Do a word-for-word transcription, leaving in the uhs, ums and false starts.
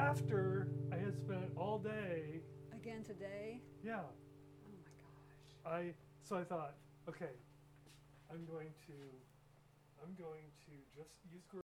after I had spent all day, Again today? yeah, Oh my gosh. I, so I thought, okay, I'm going to, I'm going to just use